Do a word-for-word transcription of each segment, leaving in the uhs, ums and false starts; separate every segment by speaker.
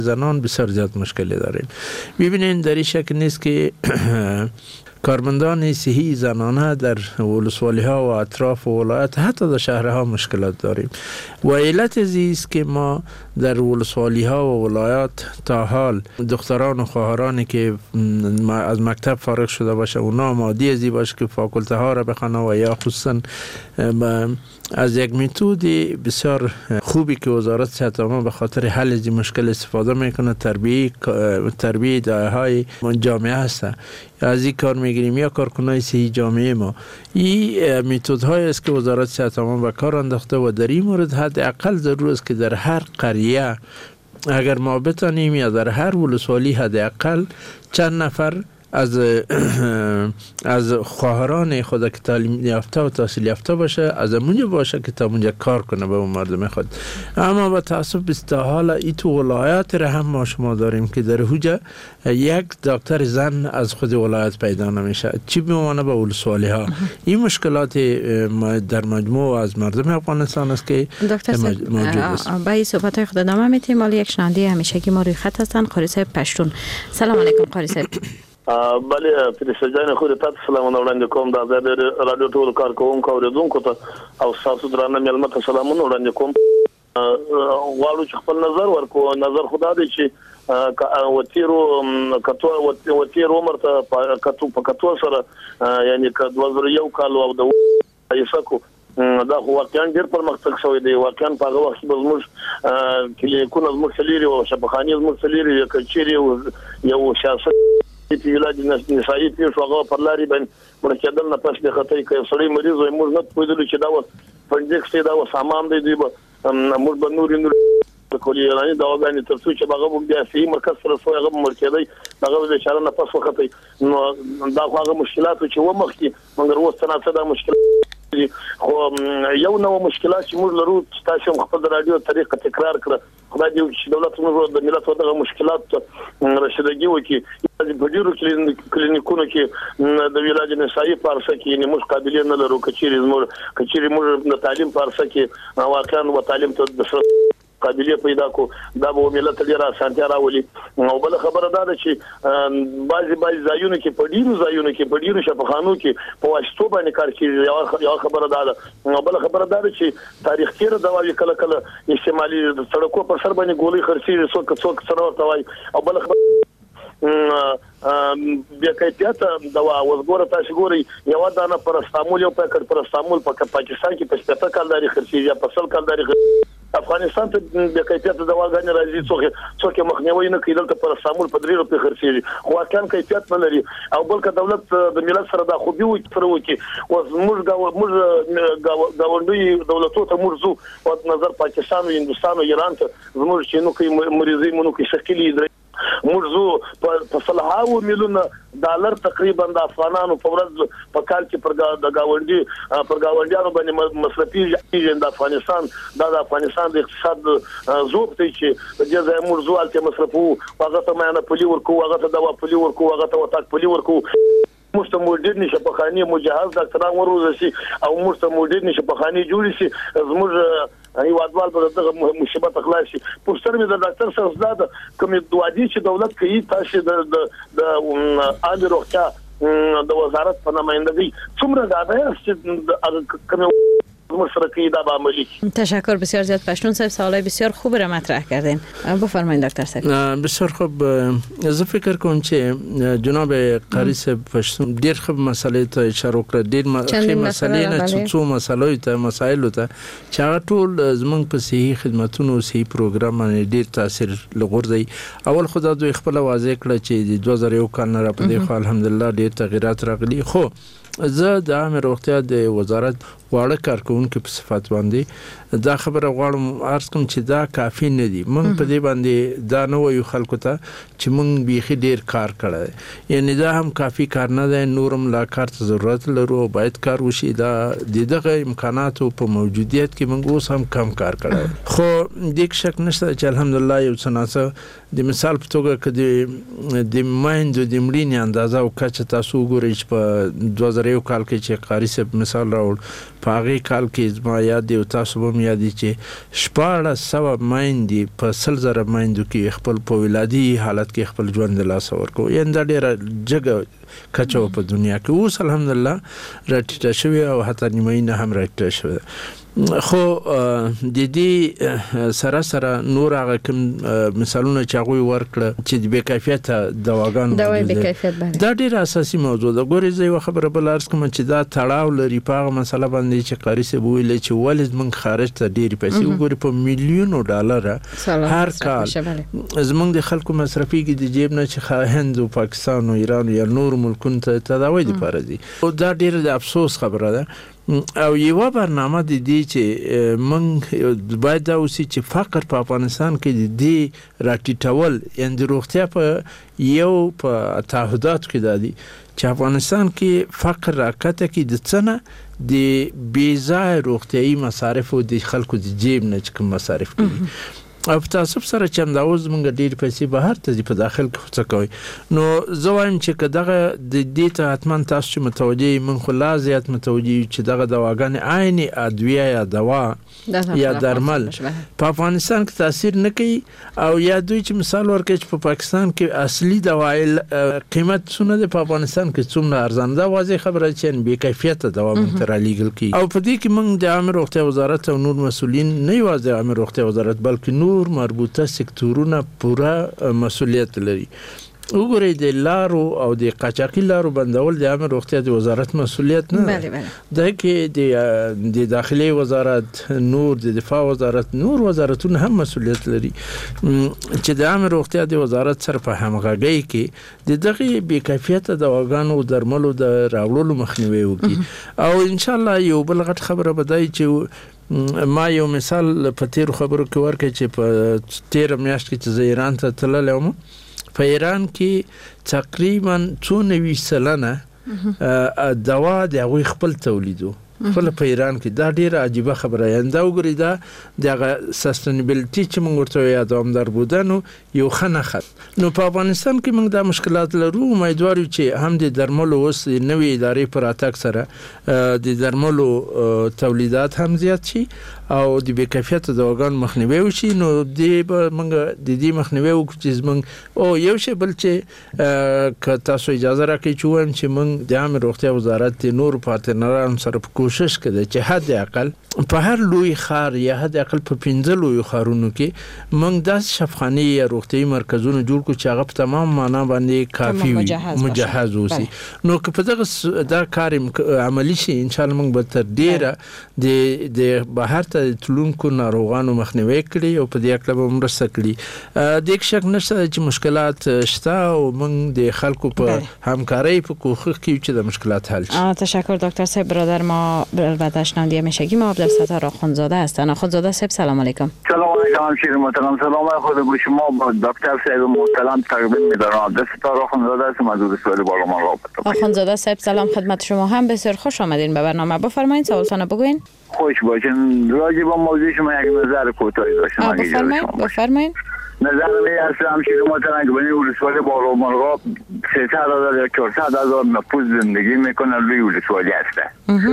Speaker 1: زنان بسیار زیاد مشکلی داریم. ببینید در این شکل نیست که کارمندان صحی زنانه در ولسوالی ها و اطراف و ولایت حتی در شهرها مشکلات داریم و علت است که ما در ولسوالی ها و ولایت تا حال دختران و خواهرانی که از مکتب فارغ شده باشه اونا آماده ازی باشه که فاکولته ها را بخونه و یا خصوصا از یک متد بسیار خوبی که وزارت صحت عامه به خاطر حل از این مشکل استفاده میکنه تربیه تربیه دایه های جامعه هست از این کار میگیریم یا کارکنای صحی جامعه ما. این متد های است که وزارت صحت عامه به کار انداخته و در این مورد حداقل ضرور است که در هر قریه اگر ما بتانیم یا در هر ولسوالی حداقل چند نفر از از خواهران خود که تعلیم یافته و تحصیل یافته باشه از اونجا باشه که تا اونجا کار کنه به اون مردم خود. اما با تاسف به حال ای تو ولایات را هم ما شما داریم که در هوجه یک دکتر زن از خود ولایت پیدا نمیشه چی بمانه به ولسوالی ها. این مشکلات در مجموع از مردم افغانستان است که موجود است.
Speaker 2: با این صحبت های خود ادامه میتیم. مالی یک شنونده همیشگی ما روی خط هستن قاری صاحب پشتون. سلام علیکم قاری صاحب.
Speaker 3: بله پرسجان خود تاسو سلامونه وړاندې کوم د آزاد رادیو ټول کارکونکو اوریدونکو ته او تاسو درانه مېلمه ته سلامونه وړاندې کوم. غواړو چې خپل نظر ورکو. نظر خدا دی چې وتیرو کتو وتیرو عمر ته کتو په کتو سره یعنی د دوه زره یو کال او د یسکو دا خو واقعا ډیر پرمختګ شوی دی. واقعا په هغه وخت کې زموږ کلیکونه زموږ سلیری او شبخانی زموږ سلیری کچيري یو سیاست په علاج نسایي پیښ هغه پر لاري باندې مرکزل نه پښ د خطای کې سړی مریض وي موږ نه پوهیدل چې دا و فنډکس دا و سامان دی دی موږ به نور نور کولی راني دا وګانی تر څو چې هغه بیا سي مرکز سره سو هغه مرکزي هغه د اشاره نه پښ وخت نو دا هغه مشکلات چې و مخ کې موږ وروسته نه دا مشکل خو یو نو مشکلات چې موږ لرو تاسو خپل رادیو طریقه تکرار کړه خدای دې چې دولت موږ د ملت دغه مشکلات رسیدګي وکړي په ډیرو کلینیکونو کې د علاج نسایي پارسه کې نه موږ قابلیت نه لرو کچيري موږ کچيري موږ د تعلیم پارسه کې واقعا و تعلیم ته د قابلیت پیدا کو دا به ملت لري اسانتیا راولي. او بل خبره ده چې بعضي بعضي ځایونو کې په ډیرو ځایونو کې په ډیرو شفاخانو کې په واشتو باندې کار کوي. یو خبره ده او بل خبره ده چې تاریخ کې دواوی کله کله استعمالي سړکو پر سر باندې ګولې خرڅي څوک څوک سره توای. او بل خبره بیا کیفیت دوا وزګوره تاسو ګوري یو دانه پرستامول یو پاکټ پرستامول په پاکستان کې په شپږ کال لري خرڅي یا په سل کال لري افغانستان ته د کیفیت دواګانې راځي څوک څوک مخنیوي نه کوي دلته پرستامول په درې روپے خرڅي خو واقعا کیفیت نه لري. او بلکې دولت د ملت سره د خوبي وي تر وکی او موږ موږ گاونډي دولتونو ته موږ زو په نظر پاکستان او هندستان او ایران ته موږ چې نو کوي مریضي مونږ کې شکلی مرزو په صلاحو میلیونه ډالر تقریبا د افغانانو په ورځ په کال کې پر د گاونډي پر گاونډیانو باندې مصرفي د افغانستان د افغانستان د اقتصاد زوب ته چې د ځای مرزو الته مصرفو هغه ته معنا پولی ورکو هغه ته دوا پولی ورکو هغه ته وتاک پولی ورکو مست مودرن شفاخاني مجهز ډاکټران وروزي او مست مودرن شفاخاني جوړ شي زموږ هیوادوال په دغه مصیبت خلاصي. پوښتنه مې د ډاکټر سره زده کوم دوادي چې دولت کوي تاسو د د عامه روغتیا د وزارت په نمائندګۍ څومره زیاده چې کوم مشرکی دا با عملی.
Speaker 2: تشکر بسیار زیاد. پشتون صاحب سوالای بسیار خوب را مطرح کردین. بفرمایید دکتر صاحب.
Speaker 1: بسیار خوب. از فکر کنم که جناب قاری صاحب پشتون دیر خوب مسئله تا اشاره کرد. دیر مسئله نه چه چو مسئله تا مسائل تا چه ټول زمون په صحی خدماتونو صحی پروګرام باندې ډیر تاثیر لغورځي. اول خدا دوی خپل واضح کړ چې دوه زره یو کال نه را پدې خو الحمدلله ډیر تغیرات راغلي. خو زه د عامه روغتیا د وزارت واړه کارکونکو په صفات باندې دا خبره غواړم عرض کوم چې دا کافی نه دي. مونږ په دې باندې دا نه وایو خلکو ته چې مونږ بیخي ډیر کار کړی یعنی دا هم کافی کار نه دی. نورم لا کار ته ضرورت لرو باید کار وشي. دا د دغه امکاناتو په موجودیت کې مونږ اوس هم کم کار کړی. خو د شک نشته چې الحمدلله یو څنګه د مثال په توګه کې د مایندو د مړینې اندازه او کچه تاسو وګورئ چې په دوه زره یو کال کې چې قاری صاحب مثال راوړ په هغې کال کې زما یاد دی او تاسو به هم یاد دي چې شپاړس سوه میندې په سل زره میندو کې خپل په ولادي حالت کې خپل ژوند د لاسه ورکوي. یعنې دا ډېره جګه کچه په دنیا کې. اوس الحمدلله راټیټه شوې او حتی نیمایي نه هم راټیټه شوې ده. خو د دې سره سره نور هغه کوم مثالونه چې هغوی ورکړه چې د بې کیفیته دواګانو
Speaker 2: دوايي بې کیفیت باندې
Speaker 1: دا ډېره اساسي موضوع ده. ګورې زه یوه خبره بله عرض کوم چې دا تړاو لري په هغه مسله باندې چې قاري صاحب وویل چې ولې زموږ خارج ته ډېرې پیسې وګورې په میلیونو ډالره هر کال زموږ د خلکو مصرفېږي د جیب نه چې هند او پاکستان او ایران یا نور ملکونو ته تداوی دپاره دي. دا ډېره د افسوس خبره ده. او یوه برنامه د دې چې موږ باید دا اوسي چې فقر په افغانستان کې د دې راټیټول یعنې د روغتیا په یو په تعهداتو کې دا دي چې افغانستان کې فقر راکته کې د څه نه د بې ځایه روغتیایي مصارفو د خلکو د جیب نه چې کوم مصارف کوي او په تعصب سره چې همدا اوس موږ ډېرې پیسې بهر ته ځي په داخل کې څه کوئ. نو زه وایم چې که دغه د دې ته حتما تاسو چې متوجه یې موږ خو لا زیات متوجه یو چې دغه دواګانې عین ادویه یا دوا یا درمل په افغانستان کې تاثیر نه کوي او یا دوی چې مثال ورکوي چې په پاکستان کې اصلي دوا قیمت څونه دی په افغانستان کې څومره ارزانه ده. واضح خبره چې بې کیفیته دوا موږ ته رالیږل کېږي او په دې کې موږ د عامه روغتیا وزارت او نور مسؤلین نه یوازې د عامه روغتیا وزارت بلکې نور مربوطه سکتورونه پوره مسؤلیت لري. وګورئ د لارو او د قاچاقي لارو بندول د عامه روغتیا د وزارت مسؤلیت نه
Speaker 2: بله بله
Speaker 1: ده کې د داخلي وزارت نور د دفاع وزارت نور وزارتونه هم مسؤلیت لري چې د عامه روغتیا د وزارت سره په همغږۍ کې د دغه بې کیفیته دواګانو او درملو د راوړلو مخنیوی وکړي. او انشاءالله یو بل غټ خبره به دا چې ما یو مثال په تیرو خبرو کې ورکړی چې په تیره میاشت کې چې زه ایران ته تللی وم په ایران کې تقریبا څو نوي سلنه دوا د هغوی خپل تولیدو خپل په ایران کې. دا ډیره عجیبه خبره یعنې دا وګورئ دا د هغه سستینبیلیټي چې موږ ورته وایو دوامدار بودنو یو ښه نښه. نو په افغانستان کې موږ دا مشکلات لرو. امیدوار یو چې هم د درملو اوس نوې ادارې په راتګ سره د درملو تولیدات هم زیات شي او د بې کیفیته دواګانو مخنیوی وشي. نو دې به موږ د دې مخنیوی وکړو چې زموږ او یو شی بل چې که تاسو اجازه راکړئ چې ووایم چې موږ د عامه روغتیا وزارت د نورو پارتنرانو سره په کوشش کوي چې حد اقل په هر لوی ښار یا حد اقل په پنځه لویو ښارونو کې موږ داسې شفاخانې یا روغتیایي مرکزونه جوړ کړو چې هغه په تمام معنا باندې کافي وي مجهز اوسي. نو که په دغه دا کار عملي شي انشاءالله موږ به تر ډېره د بهر ته تلونکو ناروغانو مخنیوی کړي او په دې هکله به مرسته کړي. د یک شک نشته چې مشکلات شته او موږ د خلکو په همکارۍ په کوښښ کې چې د مشکلات حل شي.
Speaker 2: تشکر دکتر صاحب. برادر ما البته شنونده همیشگی ما عبدالستار آخوندزاده هستن. آخوندزاده صاحب سلام علیکم.
Speaker 4: سلام علیکم همشیر محترم. سلام خود به شما با دکتر صاحب محترم تقدیم می‌دارم. عبدالستار آخوندزاده هستم از سوال بالا من رابطه.
Speaker 2: آخوندزاده صاحب سلام خدمت شما. هم بسیار خوش آمدین به برنامه. بفرمایید سوالتون بگوین.
Speaker 4: خوش باشین. راجع به موضوع شما یک نظر کوتاهی داشتم.
Speaker 2: بفرمایید بفرمایید.
Speaker 4: نظر می است همشیر محترم که بین ولسوالی بالا مرغاب سیصد هزار یا چهارصد هزار نفوذ زندگی میکنن روی ولسوالی هسته.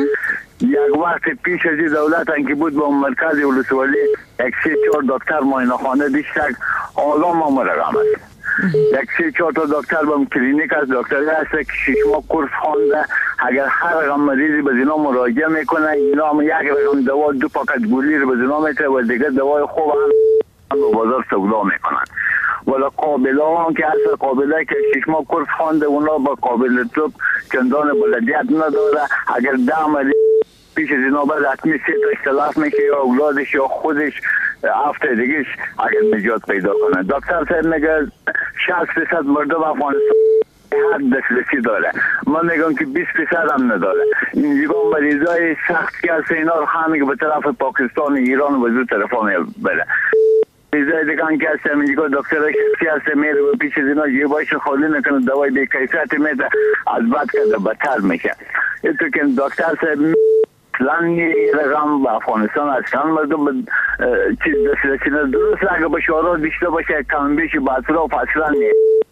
Speaker 4: یک وقت پیش از این دولت انکی بود با مرکز ولسوالی یک سه چهار دکتر معاینه خانه بیشتر آلام ما مرقم است. یک سه چهار تا دکتر با کلینیک از دکتری هست که شش ماه کورس خوانده. اگر هر رقم مریضی به اینا مراجعه میکنه اینا هم یک رقم دوا دو پاکت گولی رو به اینا میتره و دیگه دوای خوب هم به بازار سودا میکنن. ولی قابله هم که اصلا قابله که شش ماه کورس خوانده اونا با قابل توب چندان بلدیت نداره. اگر ده مریض پیش از اینا باید حتمی سه تا اختلاف میشه یا اولادش یا خودش هفته دیگهش اگر نجات پیدا کنه. دکتر صاحب میگه شصت درصد مردم افغانستان هر دسترسی داره. من میگم که بیست درصد هم نداره. اینجا مریضای سخت که هست اینا رو همه که به طرف پاکستان ایران و زود طرفا میبره. مریضای دیگه که هست اینجا دکتر شخصی هست میره و پیش از اینا جیبایش خالی نکنه دوای بیکیفیت میده از بد که بدتر میشه. اینطور که دکتر صاحب اصلا یه رقم به افغانستان اصلا مردم چیز دسترسی نداره. درست اگه به شعارات بیشتر باشه کم بیشی به اطراف اصلا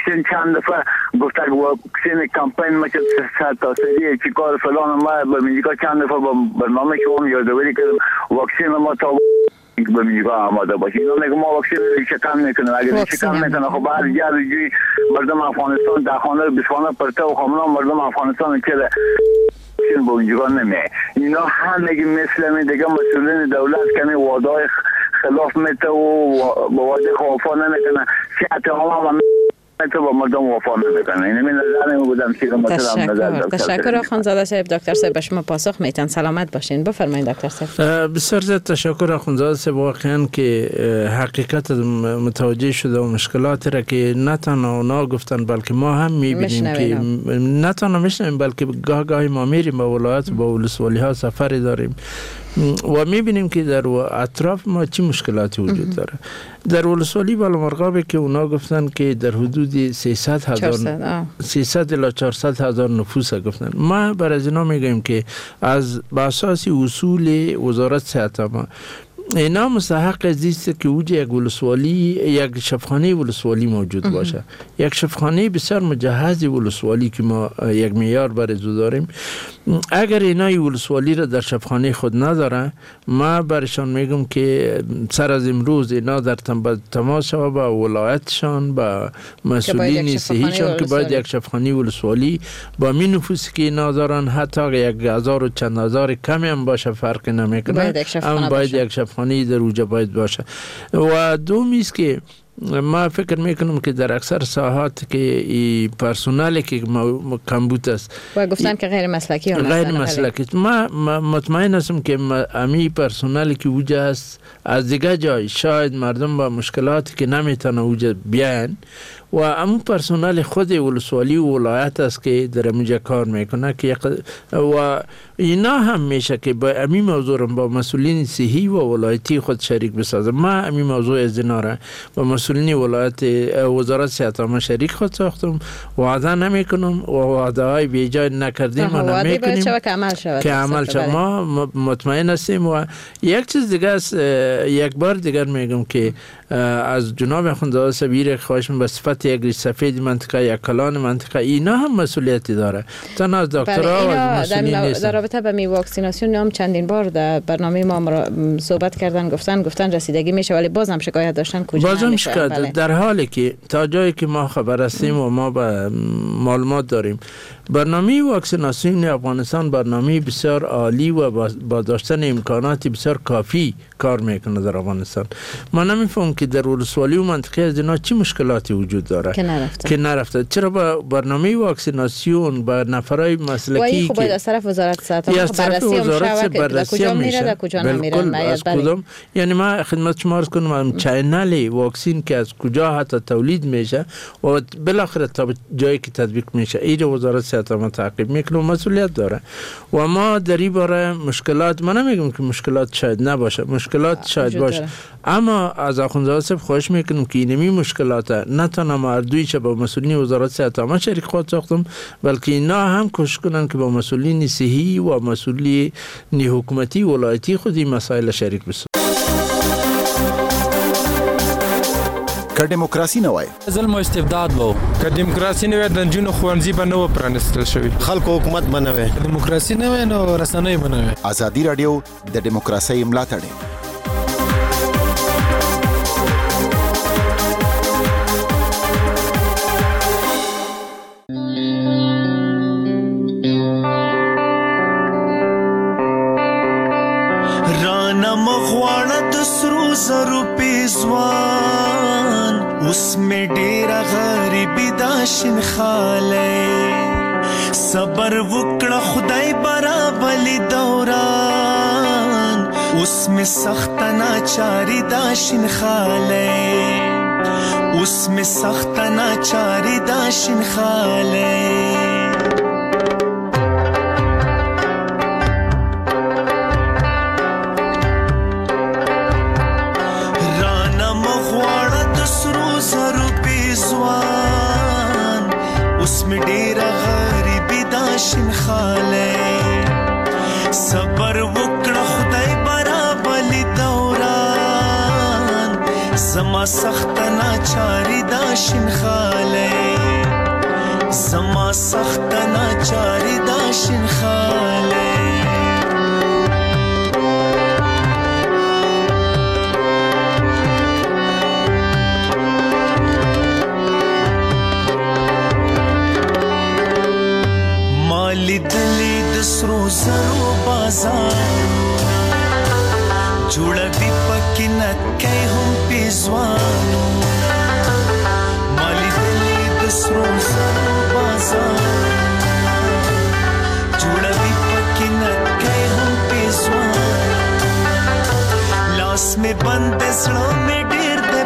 Speaker 4: واکسن چند دفعه گفت که واکسن کمپین ما که صد تا سری چی کار فلان ما به میگه چند دفعه با برنامه شما یادآوری کردم واکسن ما تا به میگه آماده باشید. اینا میگه ما واکسن ریشه کم میکنه، اگر ریشه کم میکنه خب بعد یاد جوی مردم افغانستان در خانه بیسوانه پرته و خامنا مردم افغانستان که واکسن با اینجا نمیه. اینا همگی مثل می دیگه مسئولین دولت کمی وعده خلاف میته و با وعده وفا نمیکنه، سیاست هم تو با مردم وفا نمیکنه. این من نظر می بودم که مثلا نظر
Speaker 2: تشکر آخوندزاده صاحب. دکتر صاحب به شما پاسخ میتن. سلامت باشین. بفرمایید دکتر صاحب.
Speaker 1: بسیار زیاد تشکر آخوندزاده صاحب. واقعا که حقیقت متوجه شده و مشکلاتی را که نه تنها اونا گفتن بلکه ما هم میبینیم که نه تنها میشنویم بلکه گاه گاهی ما میریم با ولایت با ولسوالی ها سفری داریم و میبینیم که در اطراف ما چی مشکلاتی وجود داره. در ولسوالی بالامرغابی که اونا گفتن که در حدود سیصد هزار سیصد الی چهارصد هزار نفوس گفتن. ما بر از اینا میگیم که از اساس اصول وزارت صحت ما اینا مستحق زیست که اوج یک ولسوالی یک شفاخانه ولسوالی موجود باشه. یک شفاخانه بسیار مجهز ولسوالی که ما یک معیار برای داریم. اگر اینا ولسوالی را در شفاخانه خود نداره، ما برشان میگم که سر از امروز اینا در تماس شوه با ولایتشان با مسئولین صحیشان که باید یک شفاخانه ولسوالی با می نفوسی که اینا دارن حتی یک هزار و چند هزار کمی هم باشه فرق نمیکنه، اما باید یک شفاخانه در اوجا باید باشه. و دومی است که ما فکر میکنم که در اکثر ساحات که ای پرسنلی که کمبود است
Speaker 2: و گفتن که غیر مسلکی هم
Speaker 1: غیر مسلکی، ما مطمئن هستم که امی پرسنلی که وجود است از دیگه جای شاید مردم با مشکلاتی که نمیتونه وجود بیان و امو پرسنل خود ولسوالی و ولایت است که در اینجا کار میکنه که و اینا هم میشه که با امی موضوع با مسئولین صحی و ولایتی خود شریک بسازه. ما امی موضوع از اینا را با مسئولین ولایت وزارت صحت ما شریک خود ساختم. وعده نمی کنم و وعده های بیجای نکردیم و نمی کنیم
Speaker 2: که عمل شود
Speaker 1: که عمل شود. ما مطمئن هستیم. و یک چیز دیگه است، یک بار دیگر میگم که از جناب آخوندزاده صاحب خواهش به صفت یک ریش سفید منطقه یک کلان منطقه اینا هم مسئولیتی داره. تنها از دکترها و از مسئولین نیستن.
Speaker 2: در رابطه با می واکسیناسیون هم چندین بار در برنامه ما صحبت کردن، گفتن گفتن رسیدگی میشه ولی بازم شکایت داشتن کجا
Speaker 1: بازم نمیشه. شکایت در حالی که تا جایی که ما خبر هستیم و ما با معلومات داریم برنامه واکسیناسیون افغانستان برنامه بسیار عالی و با داشتن امکانات بسیار کافی کار میکنه در افغانستان. ما نمیفهم که در ولسوالی و منطقه از اینا چی مشکلاتی وجود داره
Speaker 2: که نرفته
Speaker 1: که نرفته. چرا با برنامه واکسیناسیون با نفرای مسلکی
Speaker 2: که از طرف وزارت صحت بررسی هم بررسی کجا میره در کجا نمیره
Speaker 1: کدام. یعنی ما خدمت شما عرض کنم چینل واکسین که از کجا حتی تولید میشه و بالاخره تا جایی که تطبیق میشه این وزارت صحت ما تعقیب میکنه و مسئولیت داره. و ما در این باره مشکلات، من نمیگم که مشکلات شاید نباشه، مشکلات شاید باشه، اما از آخوندزاده صاحب خواهش میکنم که اینمی مشکلات نه تنها مردویش با مسئولین وزارت صحت ما شریک خود ساختم بلکه اینا هم کوشش کنن که با مسئولین صحی و مسئولین حکومتی ولایتی خود این مسائل شریک بسازن.
Speaker 5: که دیموکراسي نه وای
Speaker 6: ظلم او استبداد وو،
Speaker 7: که دیموکراسي نه وای د جنونو خوانځي به نو پرانستل شوی،
Speaker 8: خلکو حکومت بنوي،
Speaker 6: دیموکراسي نه وای نو رسنۍ بنوي.
Speaker 5: ازادي رادیو د دیموکراسي ملاتړ
Speaker 9: رانا مغواړه د سرو زرو پیزوان اوس می ډیره غریبی دا شین خاله صبر وکړه خدای برابلی دوران اوس می سخت ناچاری دا شین خاله اوس می سخت ناچاری دا شین خاله شین خاله صبر وکړه خدای برابلی دوران زما سخت ناچاری دا شین خاله زما سخت ناچاری دا شین خاله مالی دلی دسرو زرو بازارو جوړه دی پکې نکای هم پیزوانو مالی دلی دسرو زرو بازارو جوړه دی پکې نکای هم پیزوانو لاس میں بند زړه میں ډیر دې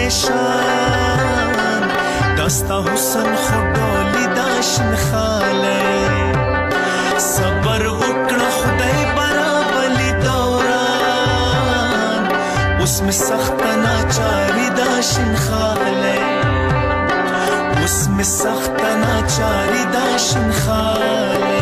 Speaker 9: پریشان دستا حسن خډولی دا شین خاله صبر وکړه خدای برابلی دوران اوس می سخت ناچاری دا شین خاله اوس می سخت ناچاری دا شین خاله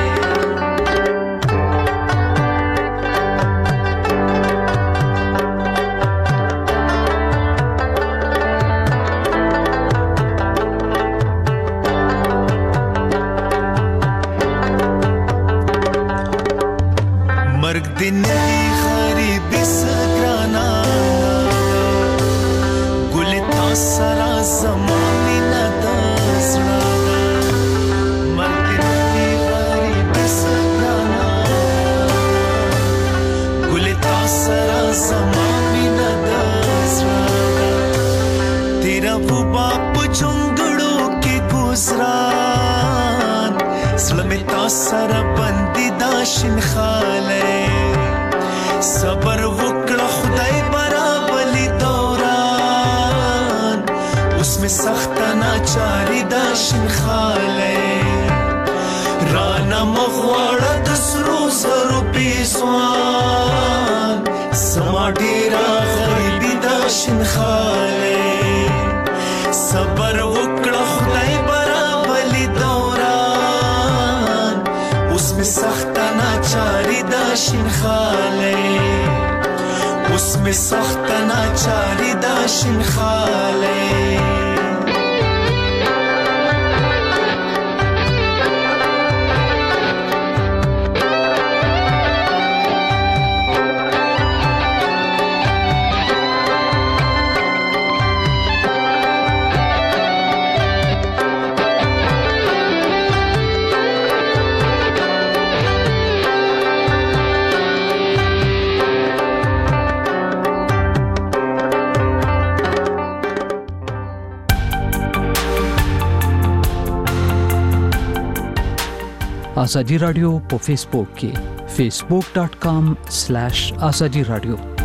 Speaker 9: مرگ दिन की गरीबी सगराना गुलता सरा जमानी न दसड़ा مرग दिन की गरीबी सगराना गुलता सरा जमानी न दसड़ा तेरा वो बाप चुंगड़ों के गुजरान सलमेता सरा बंदी दाशिन खाले صبر وکړه خدای برابلی دوران اوس می سخت ناچاری دا شین خاله رانا مغواړه د سرو زرو پیسوان سما ډیرا غریبی دا شین خاله صبر وکړه خدای برابلی دوران اوس می سخت ناچاری دا شین خاله اوس می سخت ناچاری دا شین خاله
Speaker 8: Azadi radio په فیسبوک کې facebook dot com slash azadi radio